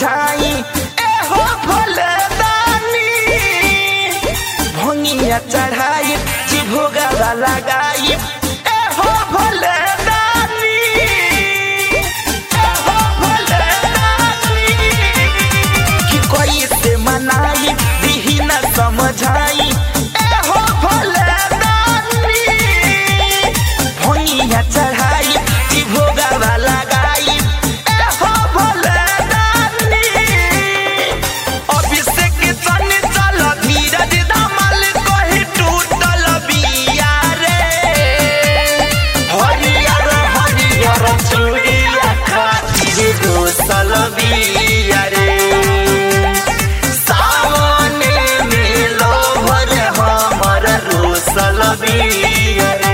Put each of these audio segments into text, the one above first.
समझाई एहो भोले दानी भंगिया चढ़ाई जी भोगवा लगाई एहो भोले दानी एहो भोले दानी कि कोई से मनाई दिही न समझाई एहो भोले दानी भंगिया चढ़ाई जी भोगवा लगाई एहो भोले दानी अभिषेक तनी चल धीरज धमाल कहीं टूटल बिया रे हरियर हरियर चूड़िया खातिर घुसल बिया रे सावने में लोभर हमर रुसल बिया रे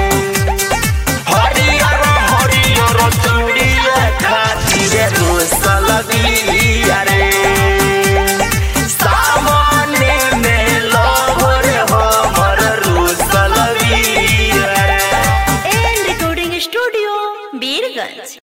हरियर हरियर चूड़िया खातिर घुसल बिया रे सावने में लोभर हमर रुसल बिया रे। And recording studio Birgunj.